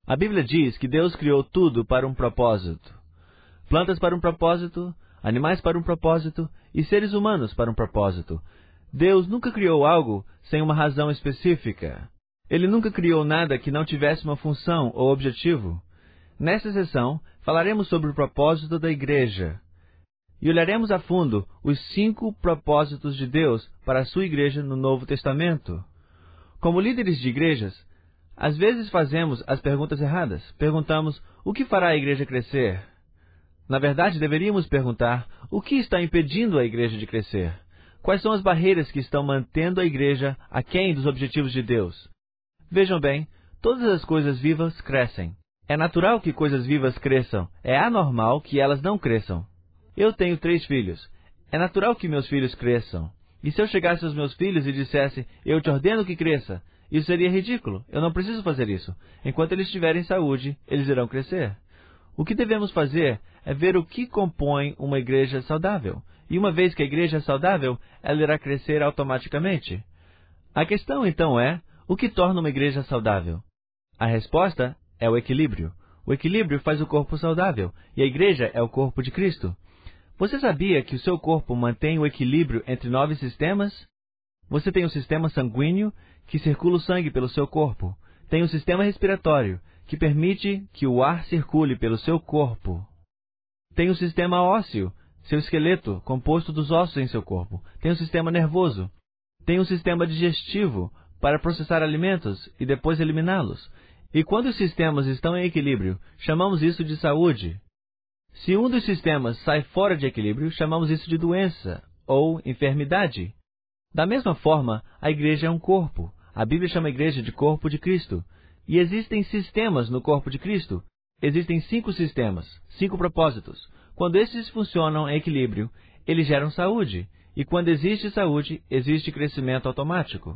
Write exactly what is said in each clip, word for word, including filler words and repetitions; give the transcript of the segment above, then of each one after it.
A Bíblia diz que Deus criou tudo para um propósito. Plantas para um propósito, animais para um propósito e seres humanos para um propósito. Deus nunca criou algo sem uma razão específica. Ele nunca criou nada que não tivesse uma função ou objetivo. Nesta sessão, falaremos sobre o propósito da igreja. E olharemos a fundo os cinco propósitos de Deus para a sua igreja no Novo Testamento. Como líderes de igrejas, às vezes fazemos as perguntas erradas. Perguntamos, o que fará a igreja crescer? Na verdade, deveríamos perguntar, o que está impedindo a igreja de crescer? Quais são as barreiras que estão mantendo a igreja aquém dos objetivos de Deus? Vejam bem, todas as coisas vivas crescem. É natural que coisas vivas cresçam. É anormal que elas não cresçam. Eu tenho três filhos. É natural que meus filhos cresçam. E se eu chegasse aos meus filhos e dissesse, eu te ordeno que cresça, isso seria ridículo. Eu não preciso fazer isso. Enquanto eles tiverem saúde, eles irão crescer. O que devemos fazer é ver o que compõe uma igreja saudável. E uma vez que a igreja é saudável, ela irá crescer automaticamente. A questão, então, é, o que torna uma igreja saudável? A resposta é o equilíbrio. O equilíbrio faz o corpo saudável, e a igreja é o corpo de Cristo. Você sabia que o seu corpo mantém o equilíbrio entre nove sistemas? Você tem o sistema sanguíneo, que circula o sangue pelo seu corpo. Tem o sistema respiratório, que permite que o ar circule pelo seu corpo. Tem o sistema ósseo, seu esqueleto, composto dos ossos em seu corpo. Tem o sistema nervoso. Tem o sistema digestivo, para processar alimentos e depois eliminá-los. E quando os sistemas estão em equilíbrio, chamamos isso de saúde. Se um dos sistemas sai fora de equilíbrio, chamamos isso de doença ou enfermidade. Da mesma forma, a igreja é um corpo. A Bíblia chama a igreja de corpo de Cristo. E existem sistemas no corpo de Cristo. Existem cinco sistemas, cinco propósitos. Quando esses funcionam em equilíbrio, eles geram saúde. E quando existe saúde, existe crescimento automático.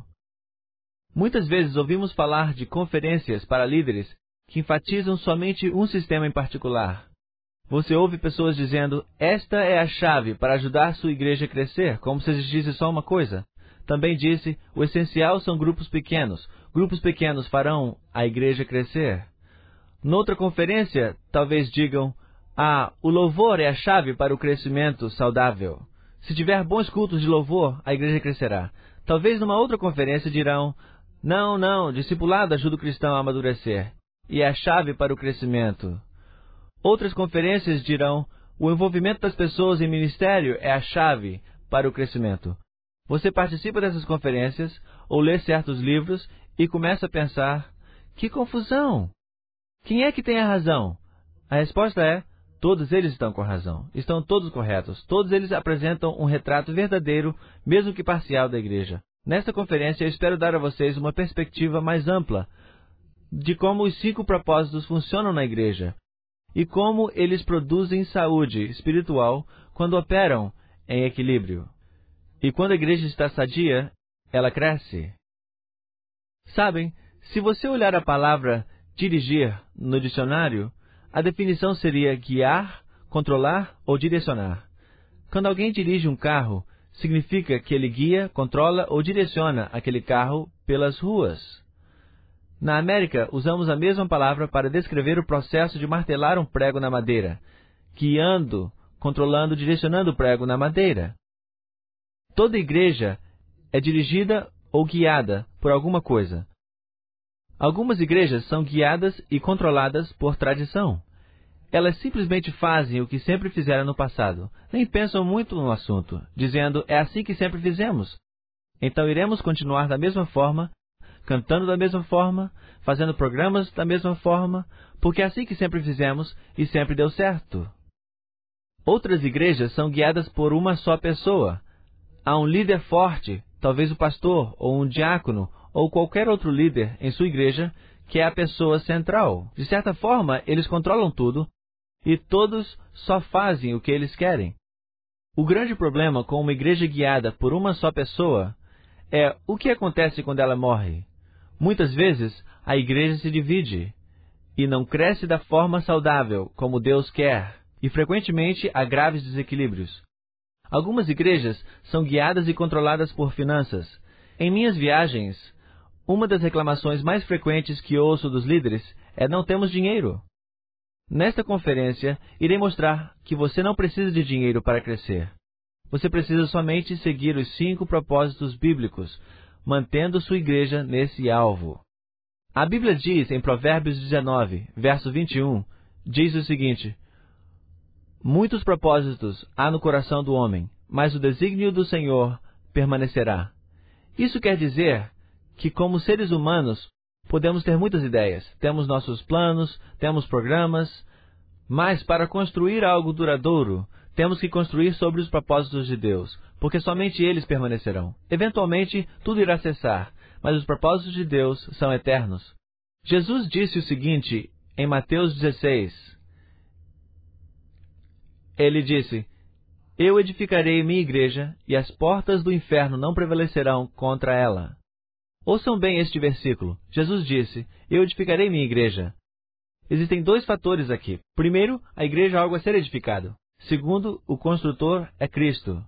Muitas vezes ouvimos falar de conferências para líderes que enfatizam somente um sistema em particular. Você ouve pessoas dizendo, esta é a chave para ajudar sua igreja a crescer, como se existisse só uma coisa. Também disse, o essencial são grupos pequenos. Grupos pequenos farão a igreja crescer. Noutra conferência, talvez digam, ah, o louvor é a chave para o crescimento saudável. Se tiver bons cultos de louvor, a igreja crescerá. Talvez numa outra conferência dirão, não, não, discipulado ajuda o cristão a amadurecer. E é a chave para o crescimento. Outras conferências dirão, o envolvimento das pessoas em ministério é a chave para o crescimento. Você participa dessas conferências, ou lê certos livros, e começa a pensar, que confusão! Quem é que tem a razão? A resposta é, todos eles estão com a razão. Estão todos corretos. Todos eles apresentam um retrato verdadeiro, mesmo que parcial, da igreja. Nesta conferência, eu espero dar a vocês uma perspectiva mais ampla de como os cinco propósitos funcionam na igreja e como eles produzem saúde espiritual quando operam em equilíbrio. E quando a igreja está sadia, ela cresce. Sabem, se você olhar a palavra dirigir no dicionário, a definição seria guiar, controlar ou direcionar. Quando alguém dirige um carro, significa que ele guia, controla ou direciona aquele carro pelas ruas. Na América, usamos a mesma palavra para descrever o processo de martelar um prego na madeira, guiando, controlando, direcionando o prego na madeira. Toda igreja é dirigida ou guiada por alguma coisa. Algumas igrejas são guiadas e controladas por tradição. Elas simplesmente fazem o que sempre fizeram no passado. Nem pensam muito no assunto, dizendo, é assim que sempre fizemos. Então iremos continuar da mesma forma, cantando da mesma forma, fazendo programas da mesma forma, porque é assim que sempre fizemos e sempre deu certo. Outras igrejas são guiadas por uma só pessoa. Há um líder forte, talvez o pastor ou um diácono ou qualquer outro líder em sua igreja, que é a pessoa central. De certa forma, eles controlam tudo e todos só fazem o que eles querem. O grande problema com uma igreja guiada por uma só pessoa é o que acontece quando ela morre. Muitas vezes, a igreja se divide e não cresce da forma saudável como Deus quer, e frequentemente há graves desequilíbrios. Algumas igrejas são guiadas e controladas por finanças. Em minhas viagens, Uma das reclamações mais frequentes que ouço dos líderes é: não temos dinheiro. Nesta conferência, irei mostrar que você não precisa de dinheiro para crescer. Você precisa somente seguir os cinco propósitos bíblicos, mantendo sua igreja nesse alvo. A Bíblia diz em Provérbios dezenove, verso vinte e um, diz o seguinte: muitos propósitos há no coração do homem, mas o desígnio do Senhor permanecerá. Isso quer dizer que, como seres humanos, podemos ter muitas ideias, temos nossos planos, temos programas, mas para construir algo duradouro, temos que construir sobre os propósitos de Deus, porque somente eles permanecerão. Eventualmente, tudo irá cessar, mas os propósitos de Deus são eternos. Jesus disse o seguinte em Mateus dezesseis. Ele disse: eu edificarei minha igreja, e as portas do inferno não prevalecerão contra ela. Ouçam bem este versículo. Jesus disse: eu edificarei minha igreja. Existem dois fatores aqui. Primeiro, a igreja é algo a ser edificado. Segundo, o construtor é Cristo.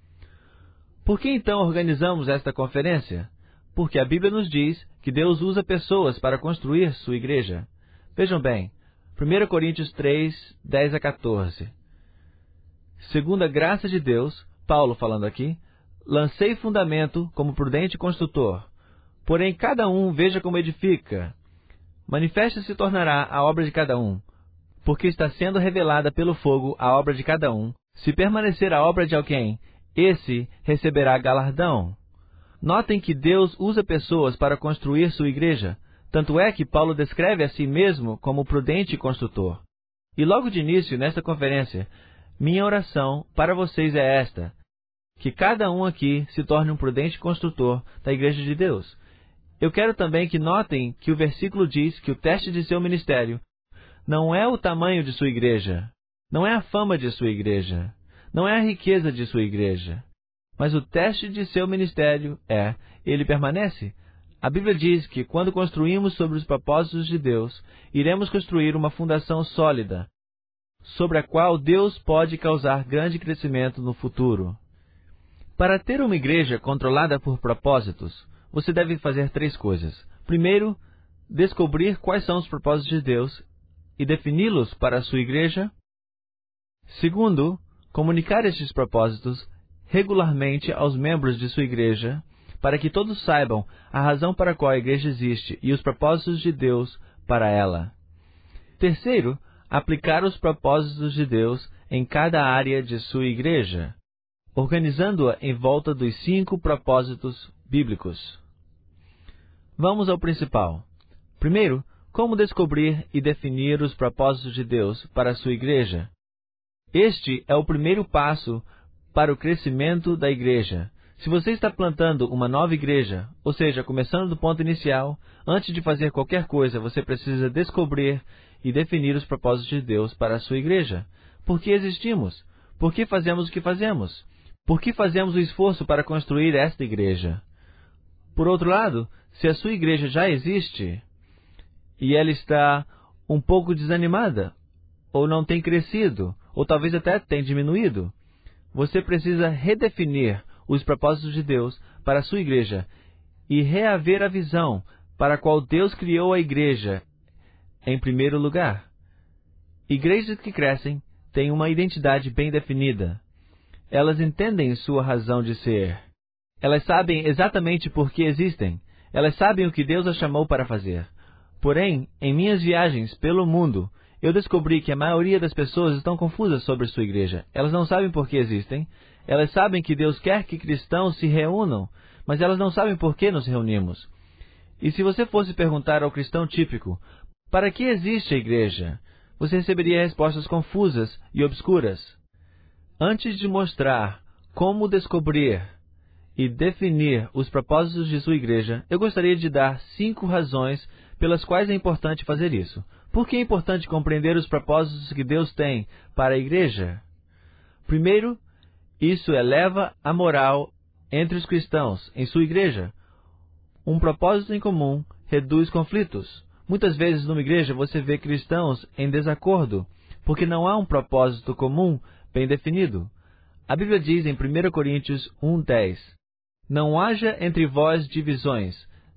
Por que então organizamos esta conferência? Porque a Bíblia nos diz que Deus usa pessoas para construir sua igreja. Vejam bem, primeira Coríntios três, dez a quatorze. Segundo a graça de Deus, Paulo falando aqui, lancei fundamento como prudente construtor. Porém, cada um veja como edifica. Manifesta se tornará a obra de cada um, porque está sendo revelada pelo fogo a obra de cada um. Se permanecer a obra de alguém, esse receberá galardão. Notem que Deus usa pessoas para construir sua igreja. Tanto é que Paulo descreve a si mesmo como prudente construtor. E logo de início, nesta conferência, minha oração para vocês é esta: que cada um aqui se torne um prudente construtor da igreja de Deus. Eu quero também que notem que o versículo diz que o teste de seu ministério não é o tamanho de sua igreja, não é a fama de sua igreja, não é a riqueza de sua igreja, mas o teste de seu ministério é: ele permanece? A Bíblia diz que quando construímos sobre os propósitos de Deus, iremos construir uma fundação sólida, sobre a qual Deus pode causar grande crescimento no futuro. Para ter uma igreja controlada por propósitos, você deve fazer três coisas. Primeiro, descobrir quais são os propósitos de Deus e defini-los para a sua igreja. Segundo, comunicar estes propósitos regularmente aos membros de sua igreja, para que todos saibam a razão para a qual a igreja existe e os propósitos de Deus para ela. Terceiro, aplicar os propósitos de Deus em cada área de sua igreja, organizando-a em volta dos cinco propósitos bíblicos. Vamos ao principal. Primeiro, como descobrir e definir os propósitos de Deus para a sua igreja. Este é o primeiro passo para o crescimento da igreja. Se você está plantando uma nova igreja, ou seja, começando do ponto inicial, antes de fazer qualquer coisa, você precisa descobrir e definir os propósitos de Deus para a sua igreja. Por que existimos? Por que fazemos o que fazemos? Por que fazemos o esforço para construir esta igreja? Por outro lado, se a sua igreja já existe e ela está um pouco desanimada, ou não tem crescido, ou talvez até tenha diminuído, você precisa redefinir os propósitos de Deus para a sua igreja e reaver a visão para a qual Deus criou a igreja em primeiro lugar. Igrejas que crescem têm uma identidade bem definida. Elas entendem sua razão de ser. Elas sabem exatamente por que existem. Elas sabem o que Deus as chamou para fazer. Porém, em minhas viagens pelo mundo, eu descobri que a maioria das pessoas estão confusas sobre sua igreja. Elas não sabem por que existem. Elas sabem que Deus quer que cristãos se reúnam, mas elas não sabem por que nos reunimos. E se você fosse perguntar ao cristão típico, para que existe a igreja? Você receberia respostas confusas e obscuras. Antes de mostrar como descobrir e definir os propósitos de sua igreja, eu gostaria de dar cinco razões pelas quais é importante fazer isso. Por que é importante compreender os propósitos que Deus tem para a igreja? Primeiro, isso eleva a moral entre os cristãos em sua igreja. Um propósito em comum reduz conflitos. Muitas vezes numa igreja você vê cristãos em desacordo, porque não há um propósito comum bem definido. A Bíblia diz em primeira Coríntios um, dez, não haja entre vós divisões,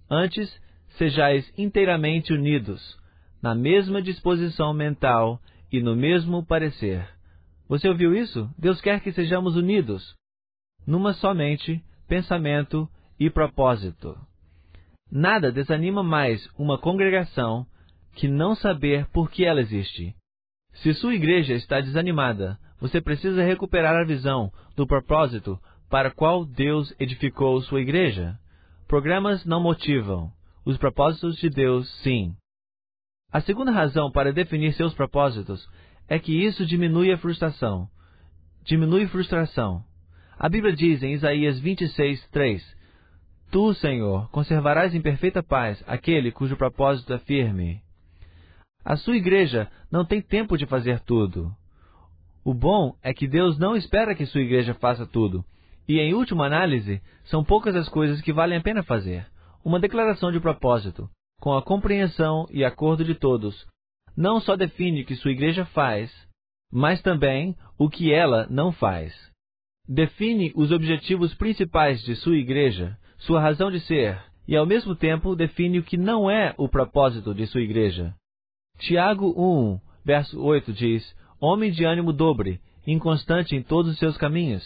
Antes, sejais inteiramente unidos, na mesma disposição mental e no mesmo parecer. Você ouviu isso? Deus quer que sejamos unidos, numa só mente, pensamento e propósito. Nada desanima mais uma congregação que não saber por que ela existe. Se sua igreja está desanimada, você precisa recuperar a visão do propósito para qual Deus edificou sua igreja. Programas não motivam. Os propósitos de Deus, sim. A segunda razão para definir seus propósitos é que isso diminui a frustração. Diminui frustração. A Bíblia diz em Isaías vinte e seis, três, Tu, Senhor, conservarás em perfeita paz aquele cujo propósito é firme. A sua igreja não tem tempo de fazer tudo. O bom é que Deus não espera que sua igreja faça tudo. E, em última análise, são poucas as coisas que valem a pena fazer. Uma declaração de propósito, com a compreensão e acordo de todos, não só define o que sua igreja faz, mas também o que ela não faz. Define os objetivos principais de sua igreja, sua razão de ser, e, ao mesmo tempo, define o que não é o propósito de sua igreja. Tiago um, verso oito diz, Homem de ânimo dobre, inconstante em todos os seus caminhos.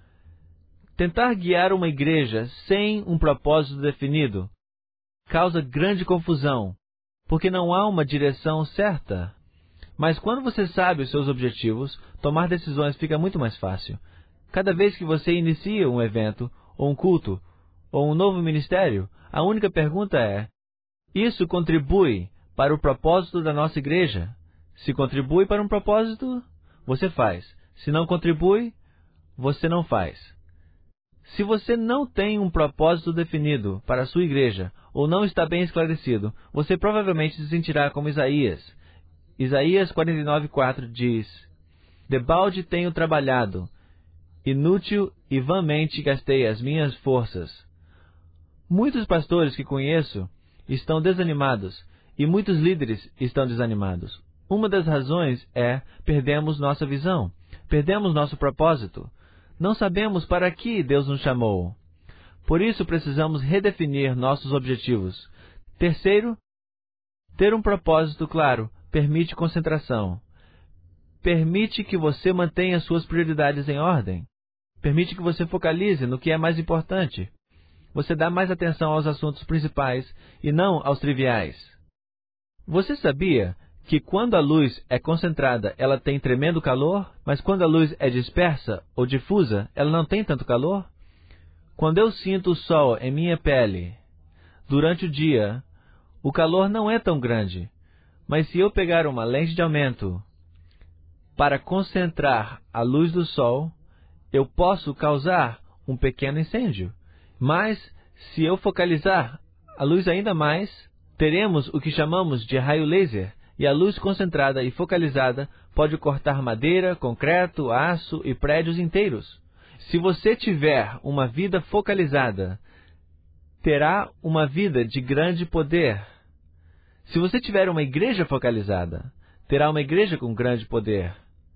Tentar guiar uma igreja sem um propósito definido causa grande confusão, porque não há uma direção certa. Mas quando você sabe os seus objetivos, tomar decisões fica muito mais fácil. Cada vez que você inicia um evento, ou um culto, ou um novo ministério, a única pergunta é, isso contribui para o propósito da nossa igreja? Se contribui para um propósito, você faz. Se não contribui, você não faz. Se você não tem um propósito definido para a sua igreja, ou não está bem esclarecido, você provavelmente se sentirá como Isaías. Isaías quarenta e nove, quatro diz, Debalde tenho trabalhado, inútil e vãmente gastei as minhas forças. Muitos pastores que conheço estão desanimados, e muitos líderes estão desanimados. Uma das razões é perdemos nossa visão, perdemos nosso propósito. Não sabemos para que Deus nos chamou. Por isso precisamos redefinir nossos objetivos. Terceiro, ter um propósito claro permite concentração. Permite que você mantenha suas prioridades em ordem. Permite que você focalize no que é mais importante. Você dá mais atenção aos assuntos principais e não aos triviais. Você sabia que quando a luz é concentrada, ela tem tremendo calor, mas quando a luz é dispersa ou difusa, ela não tem tanto calor? Quando eu sinto o sol em minha pele, durante o dia, o calor não é tão grande, mas se eu pegar uma lente de aumento para concentrar a luz do sol, eu posso causar um pequeno incêndio. Mas, se eu focalizar a luz ainda mais, teremos o que chamamos de raio laser, e a luz concentrada e focalizada pode cortar madeira, concreto, aço e prédios inteiros. Se você tiver uma vida focalizada, terá uma vida de grande poder. Se você tiver uma igreja focalizada, terá uma igreja com grande poder.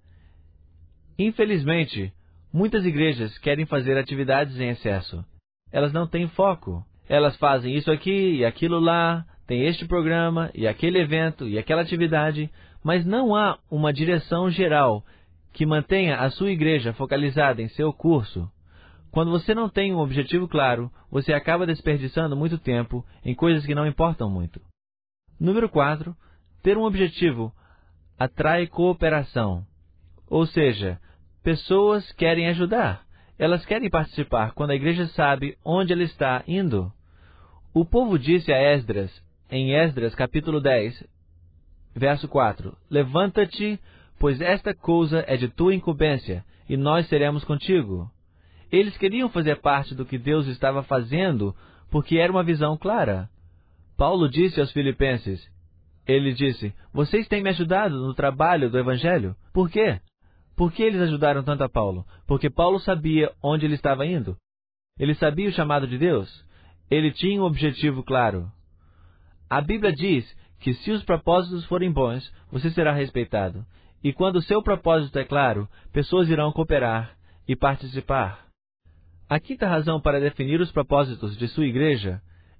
Infelizmente, muitas igrejas querem fazer atividades em excesso. Elas não têm foco. Elas fazem isso aqui e aquilo lá, tem este programa e aquele evento e aquela atividade, mas não há uma direção geral que mantenha a sua igreja focalizada em seu curso. Quando você não tem um objetivo claro, você acaba desperdiçando muito tempo em coisas que não importam muito. Número quatro. Ter um objetivo atrai cooperação. Ou seja, pessoas querem ajudar. Elas querem participar quando a igreja sabe onde ela está indo. O povo disse a Esdras, em Esdras capítulo dez, verso quatro, Levanta-te, pois esta coisa é de tua incumbência, e nós seremos contigo. Eles queriam fazer parte do que Deus estava fazendo, porque era uma visão clara. Paulo disse aos filipenses, ele disse, vocês têm me ajudado no trabalho do Evangelho. Por quê? Por que eles ajudaram tanto a Paulo? Porque Paulo sabia onde ele estava indo. Ele sabia o chamado de Deus. Ele tinha um objetivo claro. A Bíblia diz que se os propósitos forem bons, você será respeitado. E quando o seu propósito é claro, pessoas irão cooperar e participar. A quinta razão para definir os propósitos de sua igreja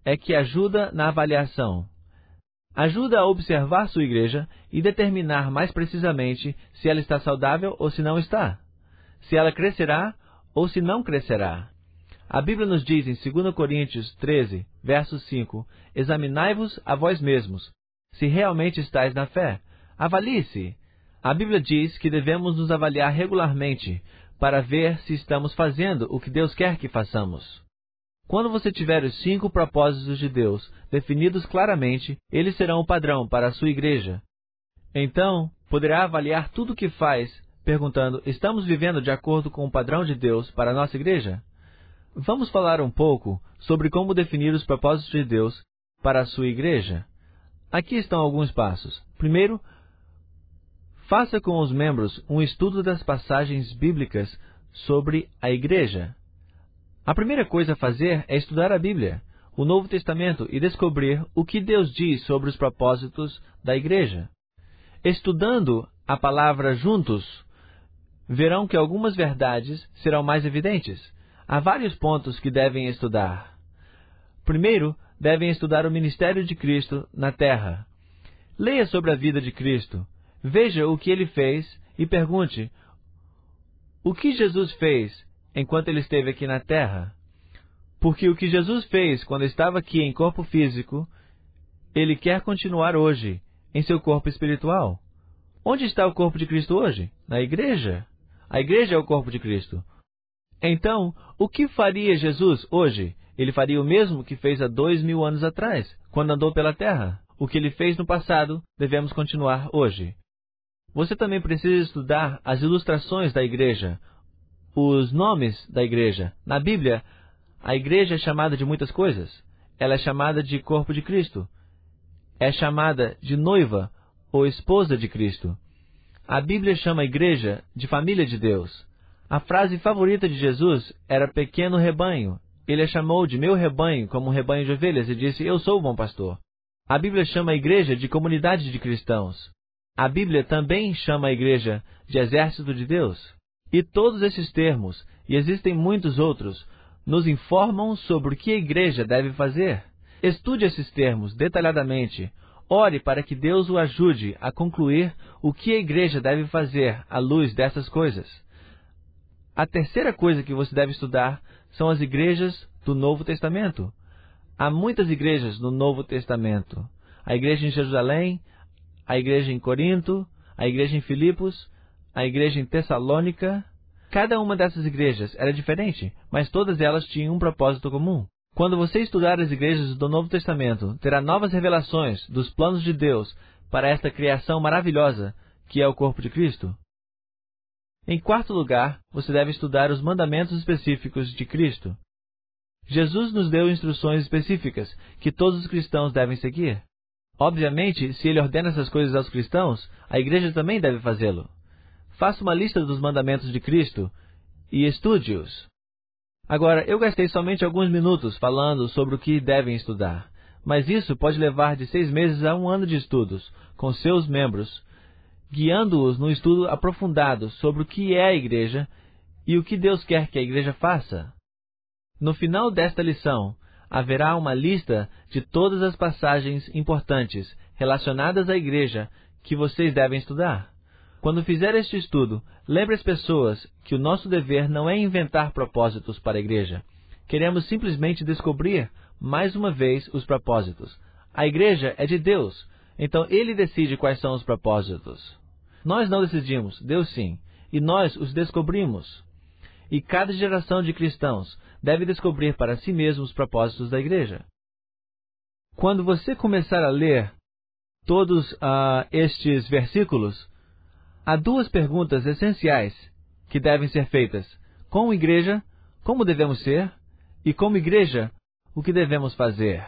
é que ajuda na avaliação. Ajuda a observar sua igreja e determinar mais precisamente se ela está saudável ou se não está, se ela crescerá ou se não crescerá. A Bíblia nos diz em dois Coríntios treze, verso cinco, examinai-vos a vós mesmos, se realmente estáis na fé. Avalie-se. A Bíblia diz que devemos nos avaliar regularmente para ver se estamos fazendo o que Deus quer que façamos. Quando você tiver os cinco propósitos de Deus definidos claramente, eles serão o padrão para a sua igreja. Então, poderá avaliar tudo o que faz, perguntando, estamos vivendo de acordo com o padrão de Deus para a nossa igreja? Vamos falar um pouco sobre como definir os propósitos de Deus para a sua igreja. Aqui estão alguns passos. Primeiro, faça com os membros um estudo das passagens bíblicas sobre a igreja. A primeira coisa a fazer é estudar a Bíblia, o Novo Testamento, e descobrir o que Deus diz sobre os propósitos da igreja. Estudando a palavra juntos, verão que algumas verdades serão mais evidentes. Há vários pontos que devem estudar. Primeiro, devem estudar o ministério de Cristo na terra. Leia sobre a vida de Cristo. Veja o que ele fez e pergunte: o que Jesus fez enquanto ele esteve aqui na terra? Porque o que Jesus fez quando estava aqui em corpo físico, ele quer continuar hoje em seu corpo espiritual. Onde está o corpo de Cristo hoje? Na igreja. A igreja é o corpo de Cristo. Então, o que faria Jesus hoje? Ele faria o mesmo que fez há dois mil anos atrás, quando andou pela terra. O que ele fez no passado, devemos continuar hoje. Você também precisa estudar as ilustrações da igreja, os nomes da igreja. Na Bíblia, a igreja é chamada de muitas coisas. Ela é chamada de corpo de Cristo. É chamada de noiva ou esposa de Cristo. A Bíblia chama a igreja de família de Deus. A frase favorita de Jesus era pequeno rebanho. Ele a chamou de meu rebanho, como um rebanho de ovelhas, e disse, eu sou o bom pastor. A Bíblia chama a igreja de comunidade de cristãos. A Bíblia também chama a igreja de exército de Deus. E todos esses termos, e existem muitos outros, nos informam sobre o que a igreja deve fazer. Estude esses termos detalhadamente. Ore para que Deus o ajude a concluir o que a igreja deve fazer à luz dessas coisas. A terceira coisa que você deve estudar são as igrejas do Novo Testamento. Há muitas igrejas no Novo Testamento. A igreja em Jerusalém, a igreja em Corinto, a igreja em Filipos, a igreja em Tessalônica. Cada uma dessas igrejas era diferente, mas todas elas tinham um propósito comum. Quando você estudar as igrejas do Novo Testamento, terá novas revelações dos planos de Deus para esta criação maravilhosa que é o corpo de Cristo. Em quarto lugar, você deve estudar os mandamentos específicos de Cristo. Jesus nos deu instruções específicas que todos os cristãos devem seguir. Obviamente, se ele ordena essas coisas aos cristãos, a igreja também deve fazê-lo. Faça uma lista dos mandamentos de Cristo e estude-os. Agora, eu gastei somente alguns minutos falando sobre o que devem estudar, mas isso pode levar de seis meses a um ano de estudos com seus membros, guiando-os num estudo aprofundado sobre o que é a igreja e o que Deus quer que a igreja faça. No final desta lição, haverá uma lista de todas as passagens importantes relacionadas à igreja que vocês devem estudar. Quando fizer este estudo, lembre as pessoas que o nosso dever não é inventar propósitos para a igreja. Queremos simplesmente descobrir, mais uma vez, os propósitos. A igreja é de Deus, então Ele decide quais são os propósitos. Nós não decidimos, Deus sim, e nós os descobrimos. E cada geração de cristãos deve descobrir para si mesmo os propósitos da igreja. Quando você começar a ler todos uh, estes versículos, há duas perguntas essenciais que devem ser feitas. Como igreja, como devemos ser? E como igreja, o que devemos fazer?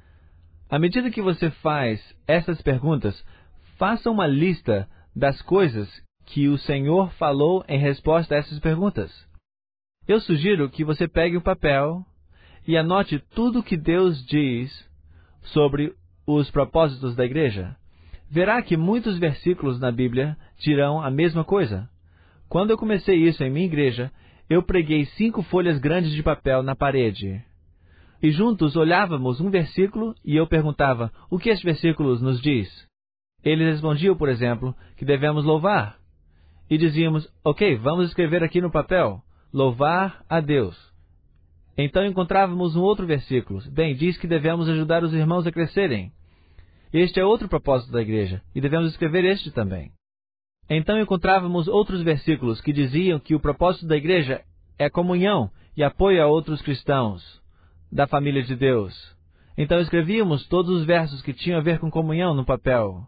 À medida que você faz essas perguntas, faça uma lista das coisas que o Senhor falou em resposta a essas perguntas. Eu sugiro que você pegue o papel e anote tudo o que Deus diz sobre os propósitos da igreja. Verá que muitos versículos na Bíblia dirão a mesma coisa. Quando eu comecei isso em minha igreja, eu preguei cinco folhas grandes de papel na parede. E juntos olhávamos um versículo e eu perguntava, o que este versículo nos diz? Eles respondiam, por exemplo, que devemos louvar. E dizíamos, ok, vamos escrever aqui no papel, louvar a Deus. Então encontrávamos um outro versículo. Bem, diz que devemos ajudar os irmãos a crescerem. Este é outro propósito da igreja, e devemos escrever este também. Então encontrávamos outros versículos que diziam que o propósito da igreja é comunhão e apoio a outros cristãos da família de Deus. Então escrevíamos todos os versos que tinham a ver com comunhão no papel.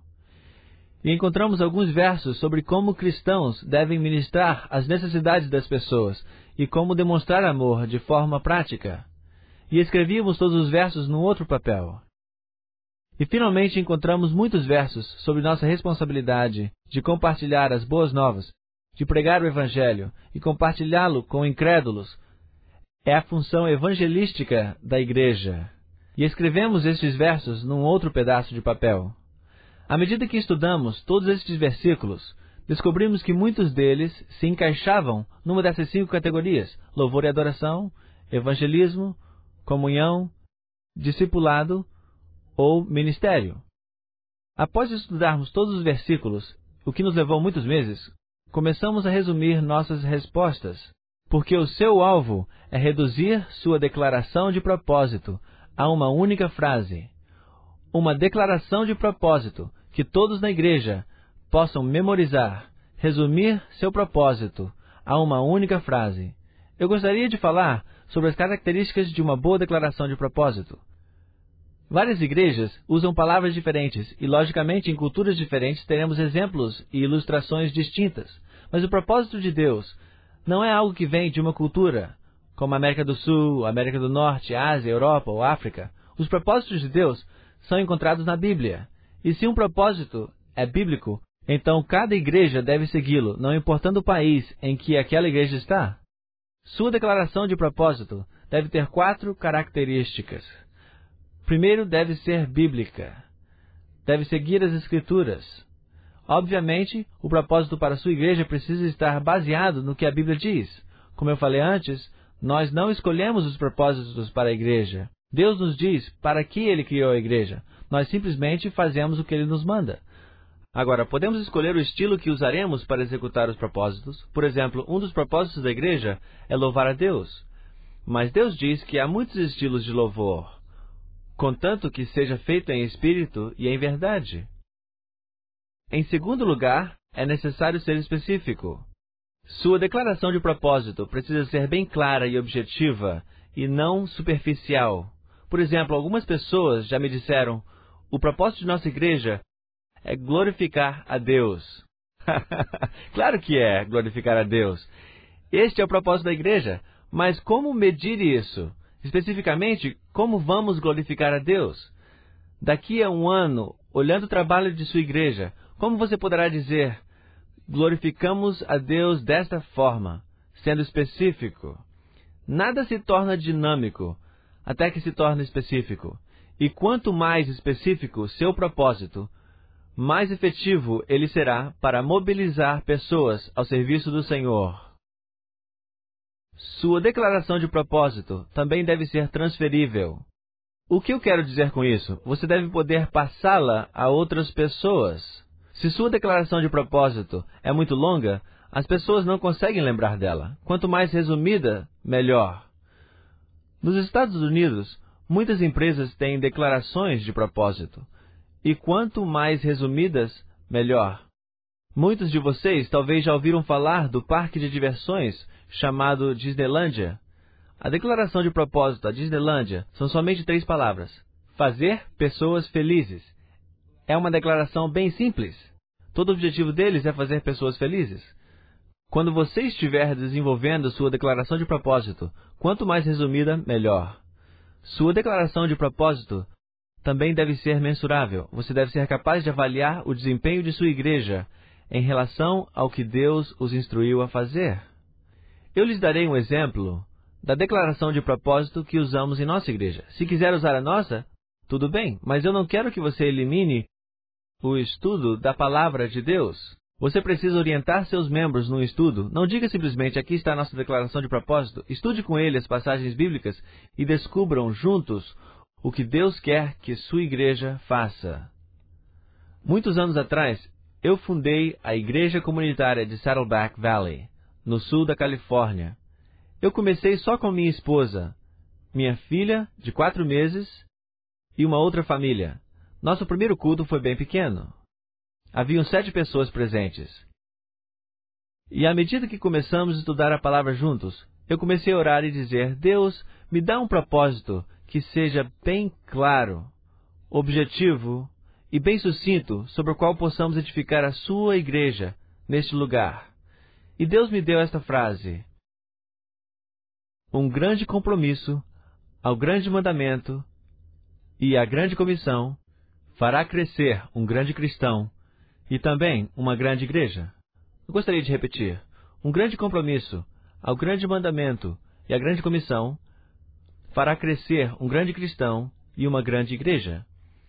E encontramos alguns versos sobre como cristãos devem ministrar as necessidades das pessoas e como demonstrar amor de forma prática. E escrevíamos todos os versos num outro papel. E finalmente encontramos muitos versos sobre nossa responsabilidade de compartilhar as boas novas, de pregar o Evangelho e compartilhá-lo com incrédulos. É a função evangelística da igreja. E escrevemos estes versos num outro pedaço de papel. À medida que estudamos todos estes versículos, descobrimos que muitos deles se encaixavam numa dessas cinco categorias: louvor e adoração, evangelismo, comunhão, discipulado ou ministério. Após estudarmos todos os versículos, o que nos levou muitos meses, começamos a resumir nossas respostas, porque o seu alvo é reduzir sua declaração de propósito a uma única frase. Uma declaração de propósito que todos na igreja possam memorizar, resumir seu propósito a uma única frase. Eu gostaria de falar sobre as características de uma boa declaração de propósito. Várias igrejas usam palavras diferentes e, logicamente, em culturas diferentes teremos exemplos e ilustrações distintas. Mas o propósito de Deus não é algo que vem de uma cultura, como a América do Sul, América do Norte, Ásia, Europa ou África. Os propósitos de Deus são encontrados na Bíblia. E se um propósito é bíblico, então cada igreja deve segui-lo, não importando o país em que aquela igreja está. Sua declaração de propósito deve ter quatro características. Primeiro, deve ser bíblica. Deve seguir as Escrituras. Obviamente, o propósito para a sua igreja precisa estar baseado no que a Bíblia diz. Como eu falei antes, nós não escolhemos os propósitos para a igreja. Deus nos diz para que Ele criou a igreja. Nós simplesmente fazemos o que Ele nos manda. Agora, podemos escolher o estilo que usaremos para executar os propósitos. Por exemplo, um dos propósitos da igreja é louvar a Deus. Mas Deus diz que há muitos estilos de louvor, contanto que seja feito em espírito e em verdade. Em segundo lugar, é necessário ser específico. Sua declaração de propósito precisa ser bem clara e objetiva, e não superficial. Por exemplo, algumas pessoas já me disseram, o propósito de nossa igreja é glorificar a Deus. Claro que é glorificar a Deus. Este é o propósito da igreja, mas como medir isso? Especificamente, como vamos glorificar a Deus? Daqui a um ano, olhando o trabalho de sua igreja, como você poderá dizer, glorificamos a Deus desta forma, sendo específico? Nada se torna dinâmico até que se torne específico. E quanto mais específico seu propósito, mais efetivo ele será para mobilizar pessoas ao serviço do Senhor. Sua declaração de propósito também deve ser transferível. O que eu quero dizer com isso? Você deve poder passá-la a outras pessoas. Se sua declaração de propósito é muito longa, as pessoas não conseguem lembrar dela. Quanto mais resumida, melhor. Nos Estados Unidos, muitas empresas têm declarações de propósito. E quanto mais resumidas, melhor. Muitos de vocês talvez já ouviram falar do parque de diversões chamado Disneylândia. A declaração de propósito da Disneylândia são somente três palavras. Fazer pessoas felizes. É uma declaração bem simples. Todo o objetivo deles é fazer pessoas felizes. Quando você estiver desenvolvendo sua declaração de propósito, quanto mais resumida, melhor. Sua declaração de propósito também deve ser mensurável. Você deve ser capaz de avaliar o desempenho de sua igreja em relação ao que Deus os instruiu a fazer. Eu lhes darei um exemplo da declaração de propósito que usamos em nossa igreja. Se quiser usar a nossa, tudo bem, mas eu não quero que você elimine o estudo da palavra de Deus. Você precisa orientar seus membros no estudo. Não diga simplesmente, aqui está a nossa declaração de propósito. Estude com ele as passagens bíblicas e descubram juntos o que Deus quer que sua igreja faça. Muitos anos atrás, eu fundei a Igreja Comunitária de Saddleback Valley, no sul da Califórnia. Eu comecei só com minha esposa, minha filha, de quatro meses, e uma outra família. Nosso primeiro culto foi bem pequeno. Haviam sete pessoas presentes. E à medida que começamos a estudar a palavra juntos, eu comecei a orar e dizer, Deus, me dá um propósito que seja bem claro, objetivo e bem sucinto, sobre o qual possamos edificar a sua igreja neste lugar. E Deus me deu esta frase: um grande compromisso ao grande mandamento e à grande comissão fará crescer um grande cristão e também uma grande igreja. Eu gostaria de repetir. Um grande compromisso ao grande mandamento e à grande comissão fará crescer um grande cristão e uma grande igreja.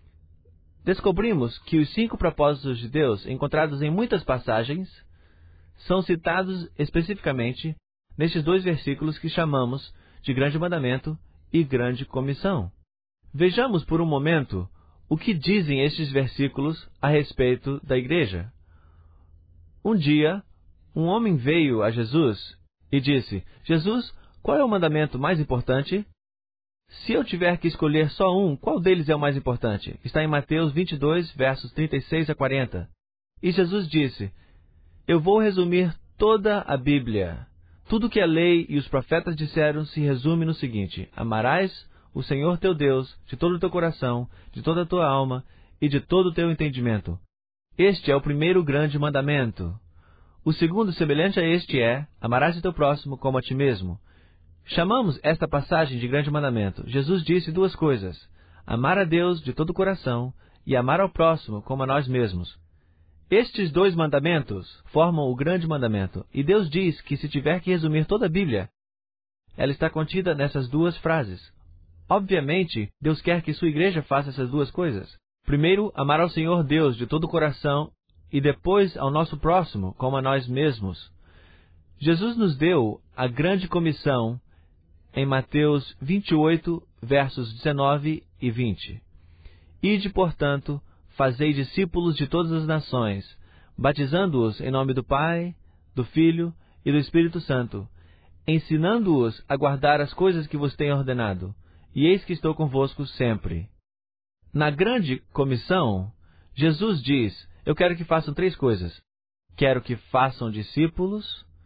Descobrimos que os cinco propósitos de Deus, encontrados em muitas passagens, são citados especificamente nestes dois versículos que chamamos de grande mandamento e grande comissão. Vejamos por um momento o que dizem estes versículos a respeito da igreja. Um dia, um homem veio a Jesus e disse, Jesus, qual é o mandamento mais importante? Se eu tiver que escolher só um, qual deles é o mais importante? Está em Mateus vinte e dois, versos trinta e seis a quarenta. E Jesus disse, eu vou resumir toda a Bíblia. Tudo que a lei e os profetas disseram se resume no seguinte: amarás o Senhor teu Deus de todo o teu coração, de toda a tua alma e de todo o teu entendimento. Este é o primeiro grande mandamento. O segundo, semelhante a este, é: amarás o teu próximo como a ti mesmo. Chamamos esta passagem de grande mandamento. Jesus disse duas coisas: amar a Deus de todo o coração e amar ao próximo como a nós mesmos. Estes dois mandamentos formam o grande mandamento, e Deus diz que se tiver que resumir toda a Bíblia, ela está contida nessas duas frases. Obviamente, Deus quer que sua igreja faça essas duas coisas. Primeiro, amar ao Senhor Deus de todo o coração, e depois ao nosso próximo como a nós mesmos. Jesus nos deu a grande comissão em Mateus vinte e oito, versos dezenove e vinte. Ide, portanto, fazei discípulos de todas as nações, batizando-os em nome do Pai, do Filho e do Espírito Santo, ensinando-os a guardar as coisas que vos tenho ordenado, e eis que estou convosco sempre. Na grande comissão, Jesus diz, eu quero que façam três coisas. Quero que façam discípulos,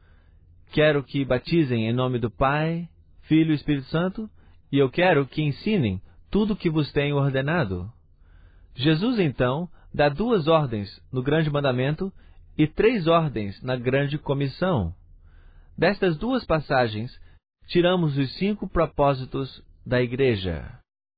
quero que batizem em nome do Pai, Filho e Espírito Santo, e eu quero que ensinem tudo o que vos tenho ordenado. Jesus, então, dá duas ordens no grande mandamento e três ordens na grande comissão. Destas duas passagens, tiramos os cinco propósitos da igreja.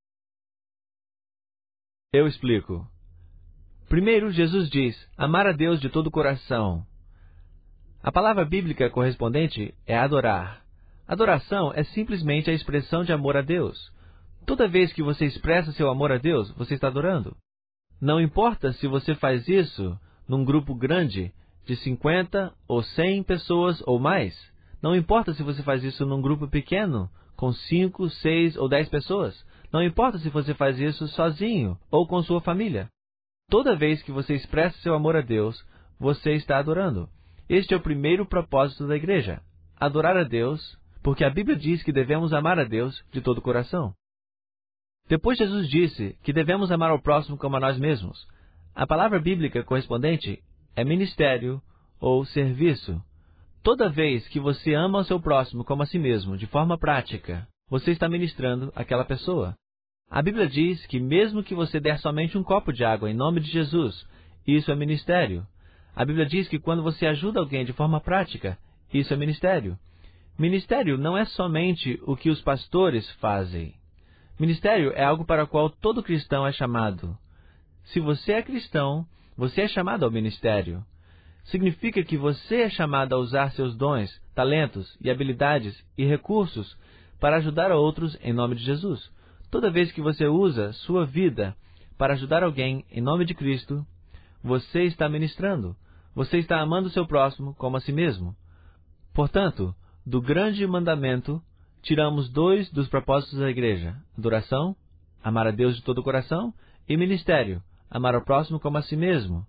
Eu explico. Primeiro, Jesus diz, amar a Deus de todo o coração. A palavra bíblica correspondente é adorar. Adoração é simplesmente a expressão de amor a Deus. Toda vez que você expressa seu amor a Deus, você está adorando. Não importa se você faz isso num grupo grande, de cinquenta ou cem pessoas ou mais. Não importa se você faz isso num grupo pequeno, com cinco, seis ou dez pessoas. Não importa se você faz isso sozinho ou com sua família. Toda vez que você expressa seu amor a Deus, você está adorando. Este é o primeiro propósito da igreja: adorar a Deus, porque a Bíblia diz que devemos amar a Deus de todo o coração. Depois Jesus disse que devemos amar ao próximo como a nós mesmos. A palavra bíblica correspondente é ministério ou serviço. Toda vez que você ama o seu próximo como a si mesmo, de forma prática, você está ministrando àquela pessoa. A Bíblia diz que mesmo que você der somente um copo de água em nome de Jesus, isso é ministério. A Bíblia diz que quando você ajuda alguém de forma prática, isso é ministério. Ministério não é somente o que os pastores fazem. Ministério é algo para o qual todo cristão é chamado. Se você é cristão, você é chamado ao ministério. Significa que você é chamado a usar seus dons, talentos e habilidades e recursos para ajudar a outros em nome de Jesus. Toda vez que você usa sua vida para ajudar alguém em nome de Cristo, você está ministrando. você está amando o seu próximo como a si mesmo. Portanto, do grande mandamento, tiramos dois dos propósitos da igreja: adoração, amar a Deus de todo o coração, e ministério, amar ao próximo como a si mesmo.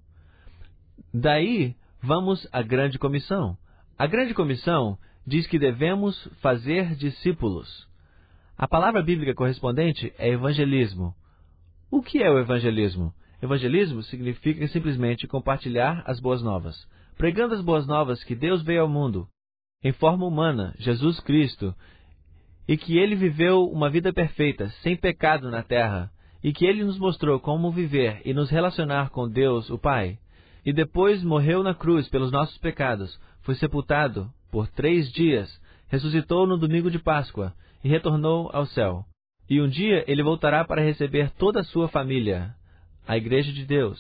Daí, vamos à grande comissão. A grande comissão diz que devemos fazer discípulos. A palavra bíblica correspondente é evangelismo. O que é o evangelismo? Evangelismo significa simplesmente compartilhar as boas novas, pregando as boas novas que Deus veio ao mundo, em forma humana, Jesus Cristo, e que Ele viveu uma vida perfeita, sem pecado na terra, e que Ele nos mostrou como viver e nos relacionar com Deus, o Pai, e depois morreu na cruz pelos nossos pecados, foi sepultado por três dias, ressuscitou no domingo de Páscoa e retornou ao céu. E um dia Ele voltará para receber toda a sua família, a Igreja de Deus.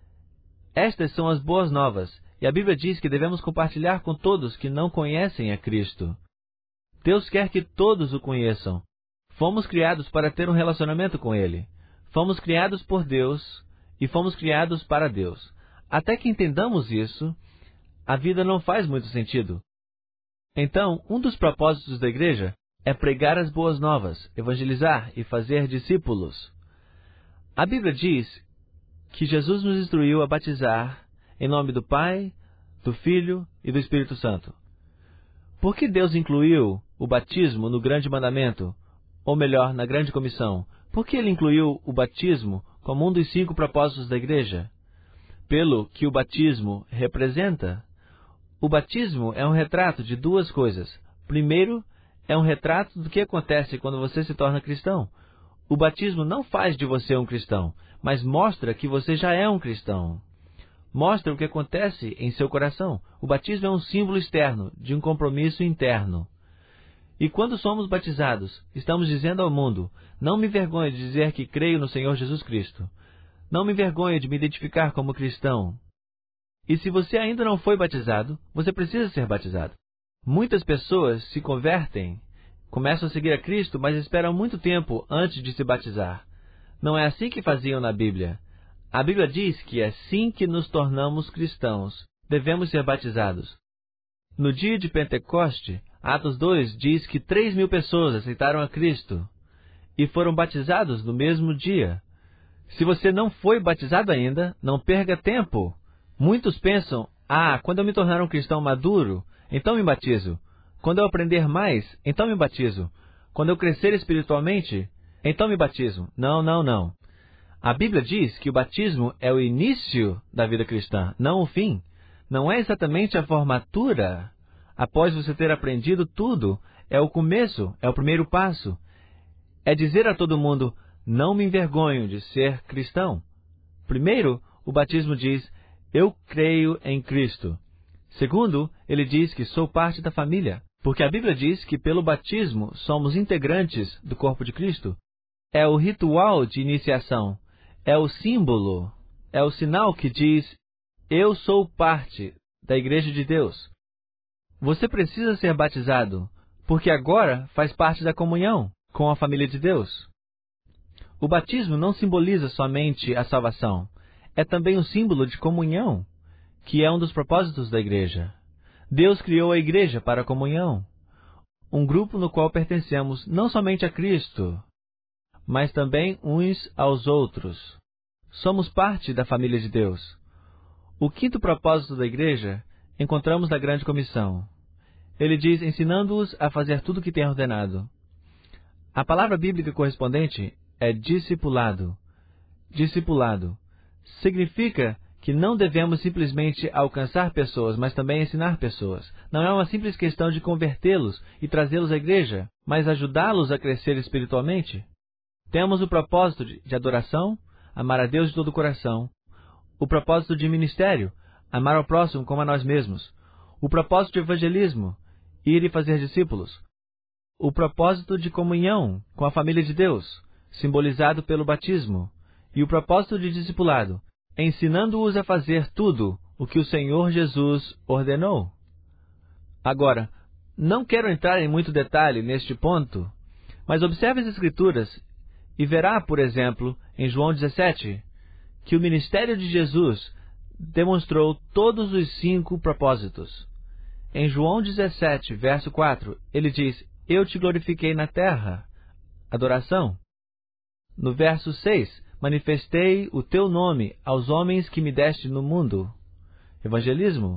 Estas são as boas novas, e a Bíblia diz que devemos compartilhar com todos que não conhecem a Cristo. Deus quer que todos o conheçam. Fomos criados para ter um relacionamento com Ele. Fomos criados por Deus e fomos criados para Deus. Até que entendamos isso, a vida não faz muito sentido. Então, um dos propósitos da igreja é pregar as boas novas, evangelizar e fazer discípulos. A Bíblia diz que Jesus nos instruiu a batizar em nome do Pai, do Filho e do Espírito Santo. Por que Deus incluiu o batismo no grande mandamento, ou melhor, na grande comissão? Por que Ele incluiu o batismo como um dos cinco propósitos da igreja? Pelo que o batismo representa. O batismo é um retrato de duas coisas. Primeiro, é um retrato do que acontece quando você se torna cristão. O batismo não faz de você um cristão, mas mostra que você já é um cristão. Mostra o que acontece em seu coração. O batismo é um símbolo externo de um compromisso interno. E quando somos batizados, estamos dizendo ao mundo: não me envergonhe de dizer que creio no Senhor Jesus Cristo. Não me envergonhe de me identificar como cristão. E se você ainda não foi batizado, você precisa ser batizado. Muitas pessoas se convertem, começam a seguir a Cristo, mas esperam muito tempo antes de se batizar. Não é assim que faziam na Bíblia. A Bíblia diz que assim que nos tornamos cristãos, devemos ser batizados. No dia de Pentecoste, Atos dois diz que três mil pessoas aceitaram a Cristo e foram batizados no mesmo dia. Se você não foi batizado ainda, não perca tempo. Muitos pensam: ah, quando eu me tornar um cristão maduro, então me batizo. Quando eu aprender mais, então me batizo. Quando eu crescer espiritualmente, então me batizo. Não, não, não. A Bíblia diz que o batismo é o início da vida cristã, não o fim. Não é exatamente a formatura. Após você ter aprendido tudo, é o começo, é o primeiro passo. É dizer a todo mundo: não me envergonho de ser cristão. Primeiro, o batismo diz: eu creio em Cristo. Segundo, ele diz que sou parte da família, porque a Bíblia diz que pelo batismo somos integrantes do corpo de Cristo. É o ritual de iniciação, é o símbolo, é o sinal que diz: eu sou parte da Igreja de Deus. Você precisa ser batizado, porque agora faz parte da comunhão com a família de Deus. O batismo não simboliza somente a salvação, é também um símbolo de comunhão, que é um dos propósitos da igreja. Deus criou a igreja para a comunhão, um grupo no qual pertencemos não somente a Cristo, mas também uns aos outros. Somos parte da família de Deus. O quinto propósito da igreja encontramos na grande comissão. Ele diz: ensinando-os a fazer tudo o que tem ordenado. A palavra bíblica correspondente é discipulado. Discipulado significa que não devemos simplesmente alcançar pessoas, mas também ensinar pessoas. Não é uma simples questão de convertê-los e trazê-los à igreja, mas ajudá-los a crescer espiritualmente. Temos o propósito de adoração, amar a Deus de todo o coração. O propósito de ministério, amar ao próximo como a nós mesmos. O propósito de evangelismo, ir e fazer discípulos. O propósito de comunhão com a família de Deus, simbolizado pelo batismo. E o propósito de discipulado, ensinando-os a fazer tudo o que o Senhor Jesus ordenou. Agora, não quero entrar em muito detalhe neste ponto, mas observe as Escrituras e verá, por exemplo, em João dezessete, que o ministério de Jesus demonstrou todos os cinco propósitos. Em João dezessete, verso quatro, ele diz: Eu te glorifiquei na terra. Adoração. No verso seis, manifestei o teu nome aos homens que me deste no mundo. Evangelismo.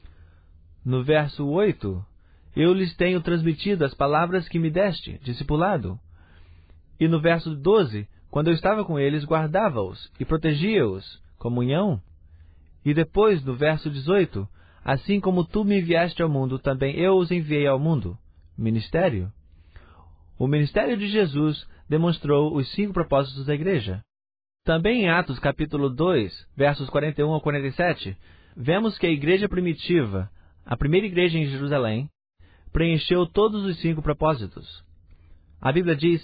No verso oito, eu lhes tenho transmitido as palavras que me deste, discipulado. E no verso doze, quando eu estava com eles, guardava-os e protegia-os, comunhão. E depois, no verso dezoito, assim como tu me enviaste ao mundo, também eu os enviei ao mundo. Ministério. O ministério de Jesus demonstrou os cinco propósitos da igreja. Também em Atos capítulo dois, versos quarenta e um a quarenta e sete, vemos que a igreja primitiva, a primeira igreja em Jerusalém, preencheu todos os cinco propósitos. A Bíblia diz: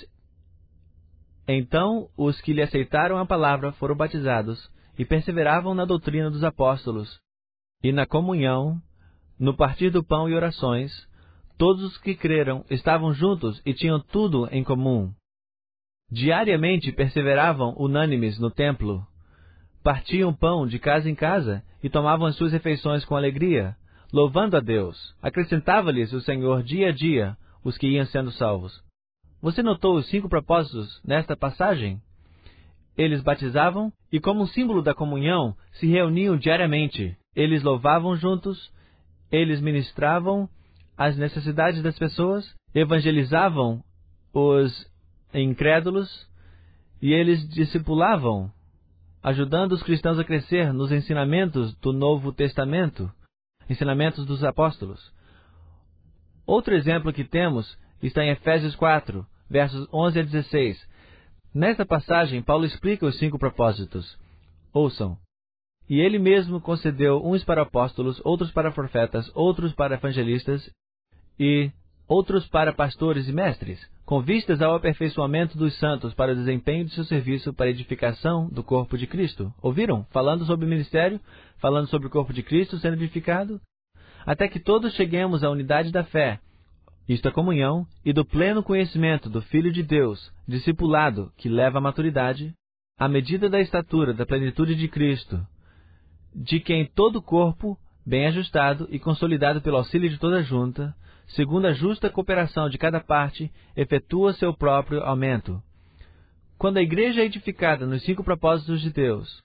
Então os que lhe aceitaram a palavra foram batizados e perseveravam na doutrina dos apóstolos, e na comunhão, no partir do pão e orações. Todos os que creram estavam juntos e tinham tudo em comum. Diariamente perseveravam unânimes no templo. Partiam pão de casa em casa e tomavam as suas refeições com alegria, louvando a Deus. Acrescentava-lhes o Senhor dia a dia os que iam sendo salvos. Você notou os cinco propósitos nesta passagem? Eles batizavam e, como um símbolo da comunhão, se reuniam diariamente. Eles louvavam juntos, eles ministravam as necessidades das pessoas, evangelizavam os incrédulos e eles discipulavam, ajudando os cristãos a crescer nos ensinamentos do Novo Testamento, ensinamentos dos apóstolos. Outro exemplo que temos está em Efésios quatro, versos onze a dezesseis. Nesta passagem, Paulo explica os cinco propósitos. Ouçam. E ele mesmo concedeu uns para apóstolos, outros para profetas, outros para evangelistas e outros para pastores e mestres, com vistas ao aperfeiçoamento dos santos para o desempenho de seu serviço para a edificação do corpo de Cristo. Ouviram? Falando sobre o ministério, falando sobre o corpo de Cristo sendo edificado, até que todos cheguemos à unidade da fé, isto é, comunhão, e do pleno conhecimento do Filho de Deus, discipulado, que leva à maturidade, à medida da estatura da plenitude de Cristo, de quem todo o corpo, bem ajustado e consolidado pelo auxílio de toda a junta, segundo a justa cooperação de cada parte, efetua seu próprio aumento. Quando a igreja é edificada nos cinco propósitos de Deus,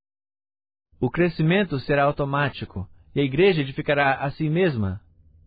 o crescimento será automático e a igreja edificará a si mesma.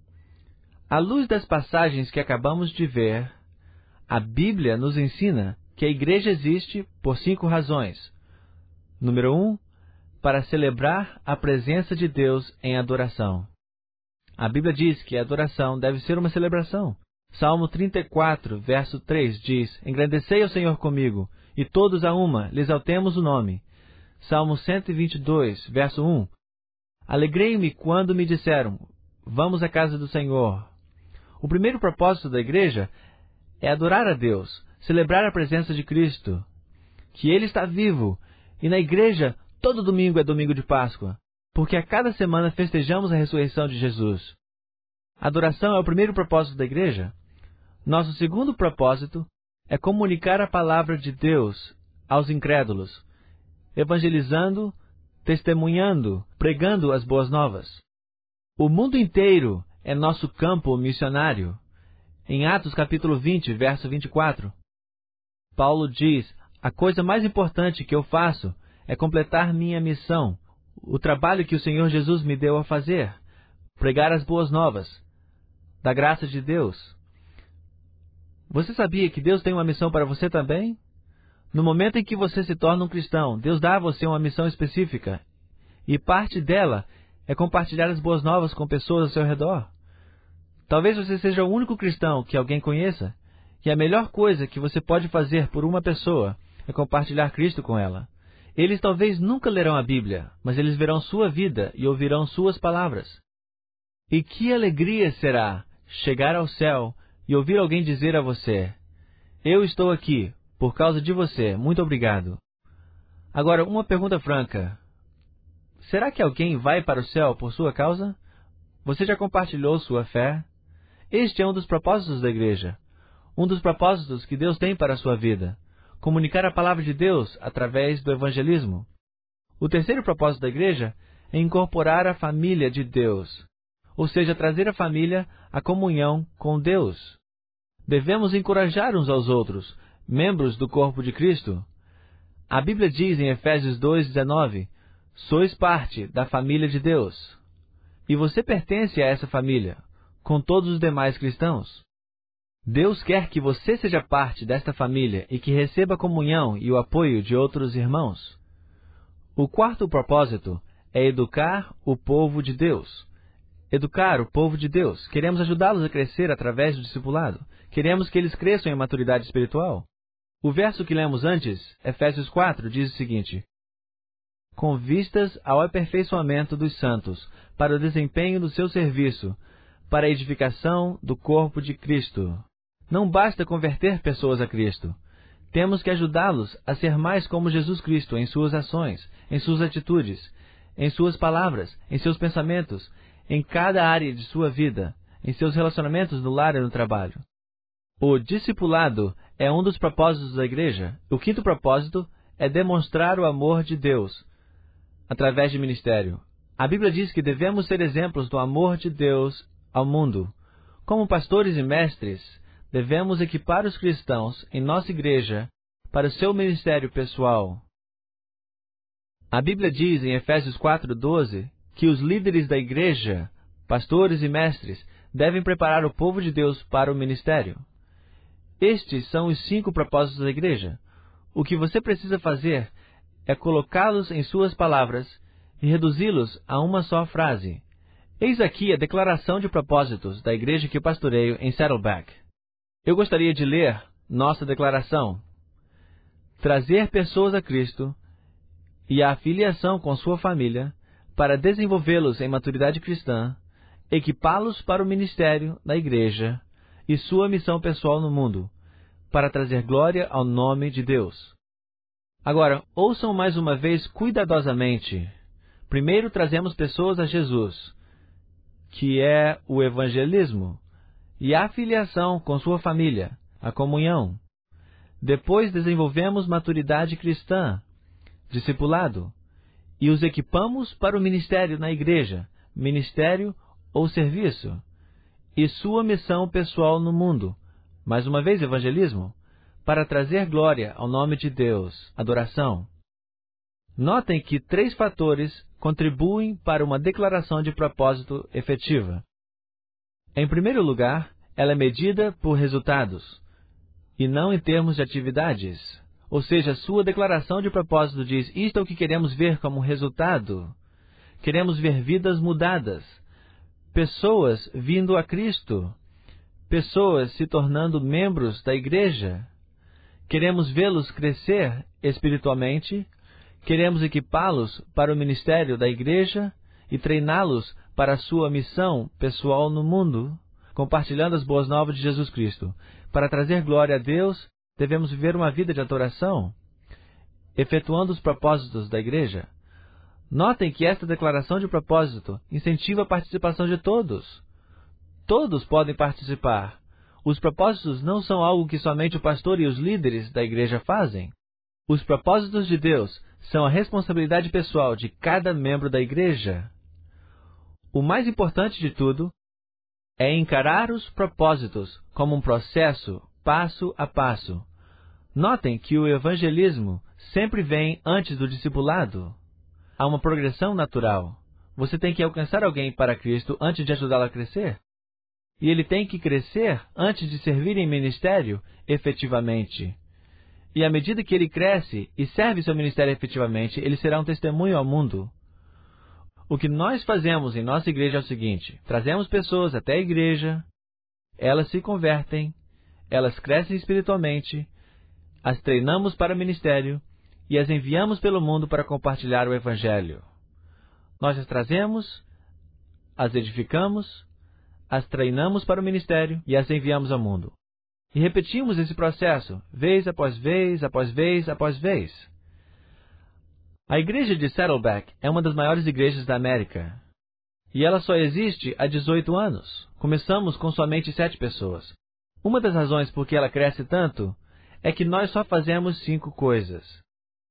À luz das passagens que acabamos de ver, a Bíblia nos ensina que a igreja existe por cinco razões. Número um, para celebrar a presença de Deus em adoração. A Bíblia diz que a adoração deve ser uma celebração. Salmo trinta e quatro, verso três diz: Engrandecei ao Senhor comigo, e todos a uma lhe exaltemos o nome. Salmo cento e vinte e dois, verso um: Alegrei-me quando me disseram: Vamos à casa do Senhor. O primeiro propósito da igreja é adorar a Deus, celebrar a presença de Cristo, que Ele está vivo, e na igreja todo domingo é domingo de Páscoa, porque a cada semana festejamos a ressurreição de Jesus. A adoração é o primeiro propósito da igreja. Nosso segundo propósito é comunicar a palavra de Deus aos incrédulos, evangelizando, testemunhando, pregando as boas novas. O mundo inteiro é nosso campo missionário. Em Atos capítulo vinte, verso vinte e quatro, Paulo diz: A coisa mais importante que eu faço é completar minha missão, o trabalho que o Senhor Jesus me deu a fazer, pregar as boas novas da graça de Deus. Você sabia que Deus tem uma missão para você também? No momento em que você se torna um cristão, Deus dá a você uma missão específica, e parte dela é compartilhar as boas novas com pessoas ao seu redor. Talvez você seja o único cristão que alguém conheça, e a melhor coisa que você pode fazer por uma pessoa é compartilhar Cristo com ela. Eles talvez nunca lerão a Bíblia, mas eles verão sua vida e ouvirão suas palavras. E que alegria será chegar ao céu e ouvir alguém dizer a você: Eu estou aqui, por causa de você, muito obrigado. Agora, uma pergunta franca. Será que alguém vai para o céu por sua causa? Você já compartilhou sua fé? Este é um dos propósitos da igreja. Um dos propósitos que Deus tem para a sua vida. Comunicar a palavra de Deus através do evangelismo. O terceiro propósito da igreja é incorporar a família de Deus, ou seja, trazer a família à comunhão com Deus. Devemos encorajar uns aos outros, membros do corpo de Cristo. A Bíblia diz em Efésios dois, dezenove, sois parte da família de Deus. E você pertence a essa família, com todos os demais cristãos. Deus quer que você seja parte desta família e que receba a comunhão e o apoio de outros irmãos. O quarto propósito é educar o povo de Deus. Educar o povo de Deus. Queremos ajudá-los a crescer através do discipulado. Queremos que eles cresçam em maturidade espiritual. O verso que lemos antes, Efésios quatro, diz o seguinte: com vistas ao aperfeiçoamento dos santos, para o desempenho do seu serviço, para a edificação do corpo de Cristo. Não basta converter pessoas a Cristo. Temos que ajudá-los a ser mais como Jesus Cristo em suas ações, em suas atitudes, em suas palavras, em seus pensamentos, em cada área de sua vida, em seus relacionamentos no lar e no trabalho. O discipulado é um dos propósitos da igreja. O quinto propósito é demonstrar o amor de Deus através de ministério. A Bíblia diz que devemos ser exemplos do amor de Deus ao mundo. Como pastores e mestres, devemos equipar os cristãos em nossa igreja para o seu ministério pessoal. A Bíblia diz em Efésios quatro, doze, que os líderes da igreja, pastores e mestres, devem preparar o povo de Deus para o ministério. Estes são os cinco propósitos da igreja. O que você precisa fazer é colocá-los em suas palavras e reduzi-los a uma só frase. Eis aqui a declaração de propósitos da igreja que eu pastoreio em Saddleback. Eu gostaria de ler nossa declaração. Trazer pessoas a Cristo e a afiliação com sua família para desenvolvê-los em maturidade cristã, equipá-los para o ministério da igreja e sua missão pessoal no mundo, para trazer glória ao nome de Deus. Agora, ouçam mais uma vez cuidadosamente. Primeiro trazemos pessoas a Jesus, que é o evangelismo, e a afiliação com sua família, a comunhão. Depois desenvolvemos maturidade cristã, discipulado, e os equipamos para o ministério na igreja, ministério ou serviço, e sua missão pessoal no mundo, mais uma vez evangelismo, para trazer glória ao nome de Deus, adoração. Notem que três fatores contribuem para uma declaração de propósito efetiva. Em primeiro lugar, ela é medida por resultados, e não em termos de atividades. Ou seja, sua declaração de propósito diz: isto é o que queremos ver como resultado. Queremos ver vidas mudadas, pessoas vindo a Cristo, pessoas se tornando membros da igreja. Queremos vê-los crescer espiritualmente, queremos equipá-los para o ministério da igreja e treiná-los para a sua missão pessoal no mundo, compartilhando as boas novas de Jesus Cristo. Para trazer glória a Deus, devemos viver uma vida de adoração, efetuando os propósitos da igreja. Notem que esta declaração de propósito incentiva a participação de todos. Todos podem participar. Os propósitos não são algo que somente o pastor e os líderes da igreja fazem. Os propósitos de Deus são a responsabilidade pessoal de cada membro da igreja. O mais importante de tudo é encarar os propósitos como um processo, passo a passo. Notem que o evangelismo sempre vem antes do discipulado. Há uma progressão natural. Você tem que alcançar alguém para Cristo antes de ajudá-lo a crescer. E ele tem que crescer antes de servir em ministério efetivamente. E à medida que ele cresce e serve seu ministério efetivamente, ele será um testemunho ao mundo. O que nós fazemos em nossa igreja é o seguinte: trazemos pessoas até a igreja, elas se convertem, elas crescem espiritualmente, as treinamos para o ministério e as enviamos pelo mundo para compartilhar o Evangelho. Nós as trazemos, as edificamos, as treinamos para o ministério e as enviamos ao mundo. E repetimos esse processo, vez após vez, após vez, após vez. A igreja de Saddleback é uma das maiores igrejas da América. E ela só existe há dezoito anos. Começamos com somente sete pessoas. Uma das razões por que ela cresce tanto é que nós só fazemos cinco coisas.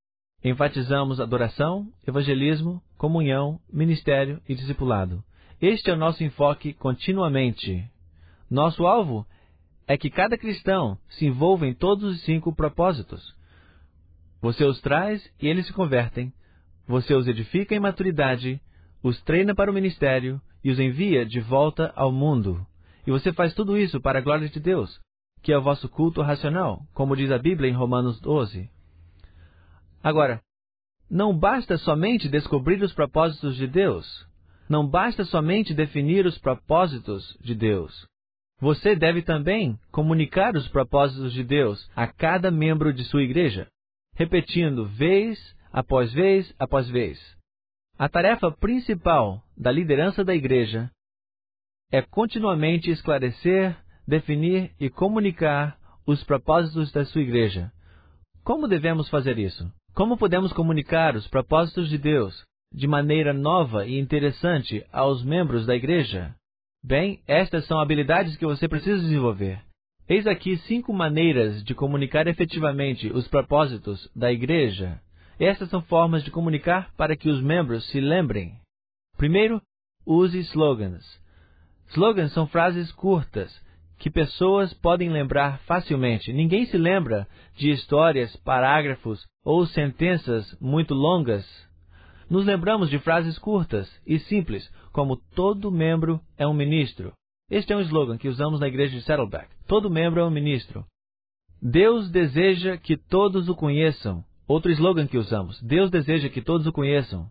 Enfatizamos adoração, evangelismo, comunhão, ministério e discipulado. Este é o nosso enfoque continuamente. Nosso alvo é que cada cristão se envolva em todos os cinco propósitos. Você os traz e eles se convertem. Você os edifica em maturidade, os treina para o ministério e os envia de volta ao mundo. E você faz tudo isso para a glória de Deus, que é o vosso culto racional, como diz a Bíblia em Romanos doze. Agora, não basta somente descobrir os propósitos de Deus. Não basta somente definir os propósitos de Deus. Você deve também comunicar os propósitos de Deus a cada membro de sua igreja, repetindo vez após vez após vez. A tarefa principal da liderança da igreja é continuamente esclarecer, definir e comunicar os propósitos da sua igreja. Como devemos fazer isso? Como podemos comunicar os propósitos de Deus de maneira nova e interessante aos membros da igreja? Bem, estas são habilidades que você precisa desenvolver. Eis aqui cinco maneiras de comunicar efetivamente os propósitos da igreja. Estas são formas de comunicar para que os membros se lembrem. Primeiro, use slogans. Slogans são frases curtas que pessoas podem lembrar facilmente. Ninguém se lembra de histórias, parágrafos ou sentenças muito longas. Nos lembramos de frases curtas e simples, como todo membro é um ministro. Este é um slogan que usamos na igreja de Saddleback. Todo membro é um ministro. Deus deseja que todos o conheçam. Outro slogan que usamos. Deus deseja que todos o conheçam.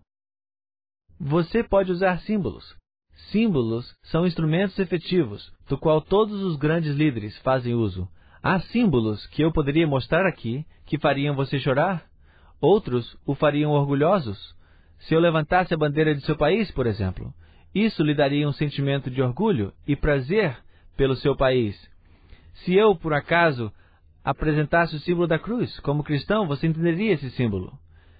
Você pode usar símbolos. Símbolos são instrumentos efetivos, do qual todos os grandes líderes fazem uso. Há símbolos que eu poderia mostrar aqui que fariam você chorar. Outros o fariam orgulhosos. Se eu levantasse a bandeira de seu país, por exemplo, isso lhe daria um sentimento de orgulho e prazer pelo seu país. Se eu, por acaso, apresentasse o símbolo da cruz, como cristão, você entenderia esse símbolo.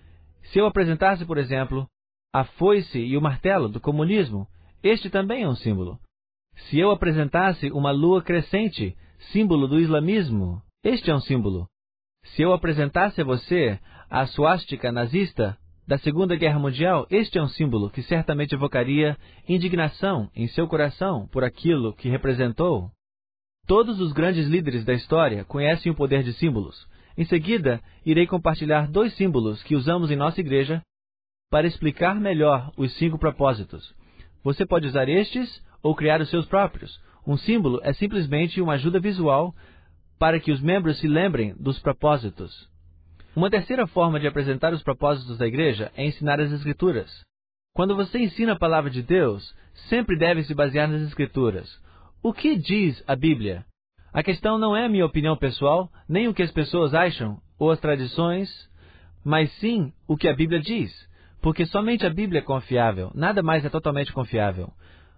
Se eu apresentasse, por exemplo, a foice e o martelo do comunismo, este também é um símbolo. Se eu apresentasse uma lua crescente, símbolo do islamismo, este é um símbolo. Se eu apresentasse a você a suástica nazista da Segunda Guerra Mundial, este é um símbolo que certamente evocaria indignação em seu coração por aquilo que representou. Todos os grandes líderes da história conhecem o poder de símbolos. Em seguida, irei compartilhar dois símbolos que usamos em nossa igreja para explicar melhor os cinco propósitos. Você pode usar estes ou criar os seus próprios. Um símbolo é simplesmente uma ajuda visual para que os membros se lembrem dos propósitos. Uma terceira forma de apresentar os propósitos da igreja é ensinar as Escrituras. Quando você ensina a palavra de Deus, sempre deve se basear nas Escrituras. O que diz a Bíblia? A questão não é a minha opinião pessoal, nem o que as pessoas acham ou as tradições, mas sim o que a Bíblia diz. Porque somente a Bíblia é confiável, nada mais é totalmente confiável.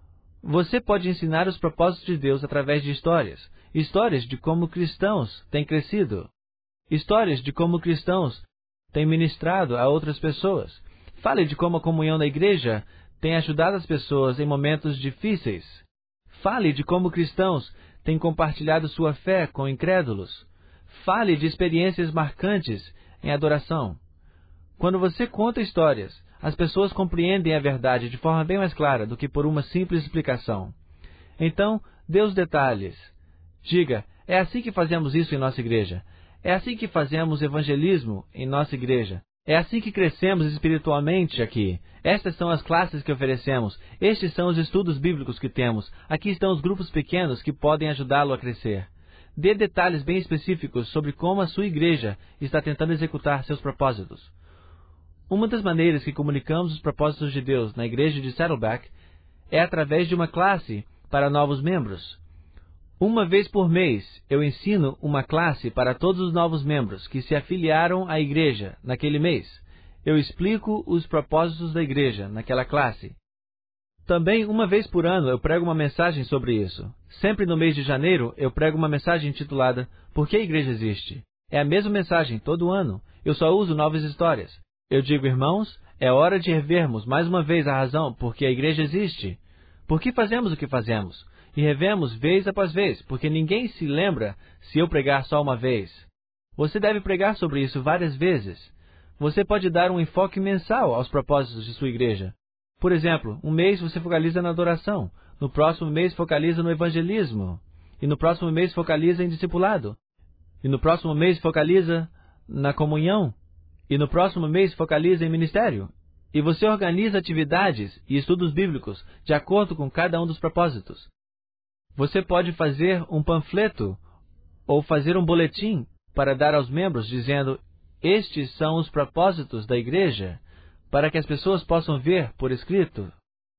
Você pode ensinar os propósitos de Deus através de histórias. Histórias de como cristãos têm crescido. Histórias de como cristãos têm ministrado a outras pessoas. Fale de como a comunhão da igreja tem ajudado as pessoas em momentos difíceis. Fale de como cristãos têm compartilhado sua fé com incrédulos. Fale de experiências marcantes em adoração. Quando você conta histórias, as pessoas compreendem a verdade de forma bem mais clara do que por uma simples explicação. Então, dê os detalhes. Diga, é assim que fazemos isso em nossa igreja. É assim que fazemos evangelismo em nossa igreja. É assim que crescemos espiritualmente aqui. Estas são as classes que oferecemos. Estes são os estudos bíblicos que temos. Aqui estão os grupos pequenos que podem ajudá-lo a crescer. Dê detalhes bem específicos sobre como a sua igreja está tentando executar seus propósitos. Uma das maneiras que comunicamos os propósitos de Deus na igreja de Saddleback é através de uma classe para novos membros. Uma vez por mês, eu ensino uma classe para todos os novos membros que se afiliaram à igreja naquele mês. Eu explico os propósitos da igreja naquela classe. Também, uma vez por ano, eu prego uma mensagem sobre isso. Sempre no mês de janeiro, eu prego uma mensagem intitulada Por que a Igreja Existe? É a mesma mensagem todo ano. Eu só uso novas histórias. Eu digo, irmãos, é hora de revermos mais uma vez a razão por que a igreja existe. Por que fazemos o que fazemos? E revemos vez após vez, porque ninguém se lembra se eu pregar só uma vez. Você deve pregar sobre isso várias vezes. Você pode dar um enfoque mensal aos propósitos de sua igreja. Por exemplo, um mês você focaliza na adoração, no próximo mês focaliza no evangelismo, e no próximo mês focaliza em discipulado, e no próximo mês focaliza na comunhão, e no próximo mês focaliza em ministério. E você organiza atividades e estudos bíblicos de acordo com cada um dos propósitos. Você pode fazer um panfleto ou fazer um boletim para dar aos membros dizendo: estes são os propósitos da igreja, para que as pessoas possam ver por escrito.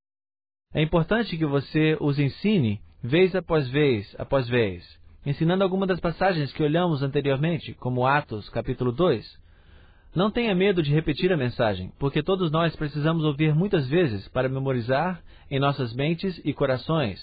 É importante que você os ensine vez após vez após vez, ensinando alguma das passagens que olhamos anteriormente, como Atos, capítulo dois. Não tenha medo de repetir a mensagem, porque todos nós precisamos ouvir muitas vezes para memorizar em nossas mentes e corações.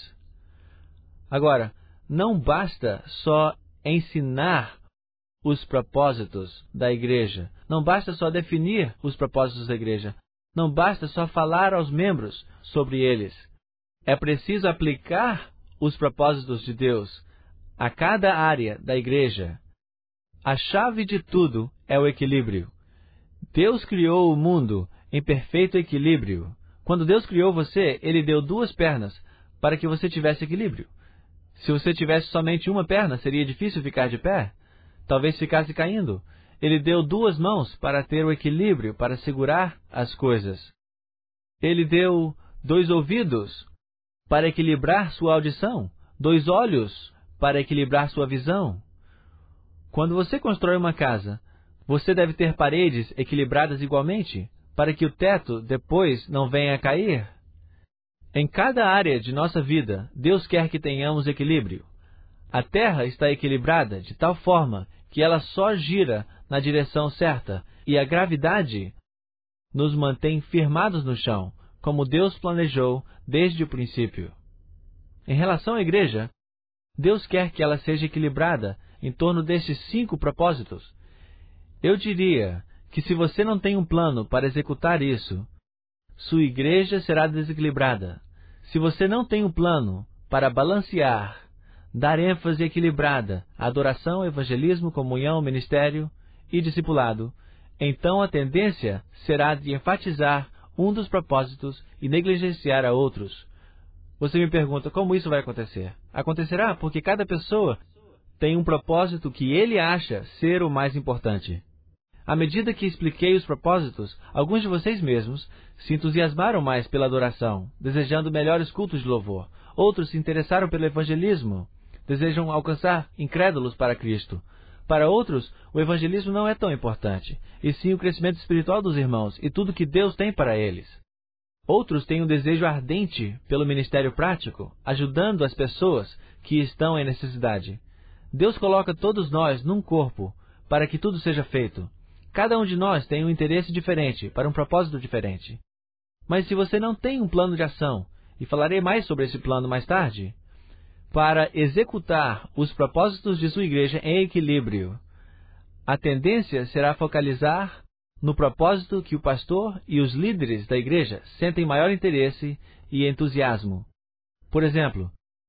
Agora, não basta só ensinar os propósitos da igreja. Não basta só definir os propósitos da igreja. Não basta só falar aos membros sobre eles. É preciso aplicar os propósitos de Deus a cada área da igreja. A chave de tudo é o equilíbrio. Deus criou o mundo em perfeito equilíbrio. Quando Deus criou você, Ele deu duas pernas para que você tivesse equilíbrio. Se você tivesse somente uma perna, seria difícil ficar de pé. Talvez ficasse caindo. Ele deu duas mãos para ter o equilíbrio, para segurar as coisas. Ele deu dois ouvidos para equilibrar sua audição, dois olhos para equilibrar sua visão. Quando você constrói uma casa, você deve ter paredes equilibradas igualmente, para que o teto depois não venha a cair. Em cada área de nossa vida, Deus quer que tenhamos equilíbrio. A Terra está equilibrada de tal forma que ela só gira na direção certa, e a gravidade nos mantém firmados no chão, como Deus planejou desde o princípio. Em relação à igreja, Deus quer que ela seja equilibrada em torno destes cinco propósitos. Eu diria que se você não tem um plano para executar isso, sua igreja será desequilibrada. Se você não tem um plano para balancear, dar ênfase equilibrada à adoração, evangelismo, comunhão, ministério e discipulado, então a tendência será de enfatizar um dos propósitos e negligenciar a outros. Você me pergunta, como isso vai acontecer? Acontecerá porque cada pessoa tem um propósito que ele acha ser o mais importante. À medida que expliquei os propósitos, alguns de vocês mesmos se entusiasmaram mais pela adoração, desejando melhores cultos de louvor. Outros se interessaram pelo evangelismo, desejam alcançar incrédulos para Cristo. Para outros, o evangelismo não é tão importante, e sim o crescimento espiritual dos irmãos e tudo que Deus tem para eles. Outros têm um desejo ardente pelo ministério prático, ajudando as pessoas que estão em necessidade. Deus coloca todos nós num corpo para que tudo seja feito. Cada um de nós tem um interesse diferente, para um propósito diferente. Mas se você não tem um plano de ação, e falarei mais sobre esse plano mais tarde, para executar os propósitos de sua igreja em equilíbrio, a tendência será focalizar no propósito que o pastor e os líderes da igreja sentem maior interesse e entusiasmo. Por exemplo,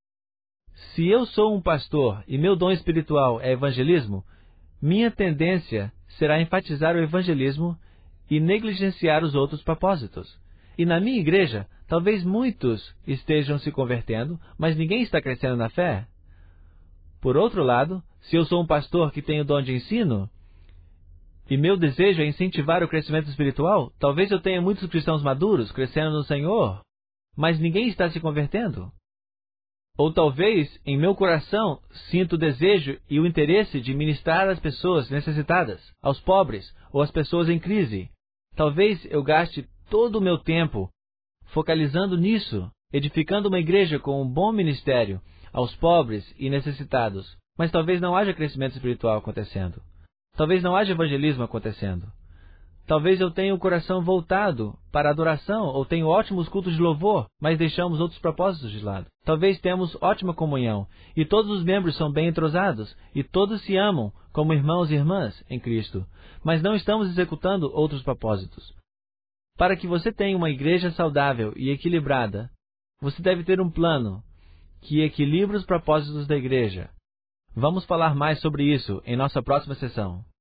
se eu sou um pastor e meu dom espiritual é evangelismo, minha tendência será enfatizar o evangelismo e negligenciar os outros propósitos. E na minha igreja, talvez muitos estejam se convertendo, mas ninguém está crescendo na fé. Por outro lado, se eu sou um pastor que tem o dom de ensino, e meu desejo é incentivar o crescimento espiritual, talvez eu tenha muitos cristãos maduros crescendo no Senhor, mas ninguém está se convertendo. Ou talvez, em meu coração, sinto o desejo e o interesse de ministrar às pessoas necessitadas, aos pobres ou às pessoas em crise. Talvez eu gaste todo o meu tempo focalizando nisso, edificando uma igreja com um bom ministério aos pobres e necessitados, mas talvez não haja crescimento espiritual acontecendo. Talvez não haja evangelismo acontecendo. Talvez eu tenha o coração voltado para a adoração ou tenho ótimos cultos de louvor, mas deixamos outros propósitos de lado. Talvez temos ótima comunhão e todos os membros são bem entrosados e todos se amam como irmãos e irmãs em Cristo, mas não estamos executando outros propósitos. Para que você tenha uma igreja saudável e equilibrada, você deve ter um plano que equilibre os propósitos da igreja. Vamos falar mais sobre isso em nossa próxima sessão.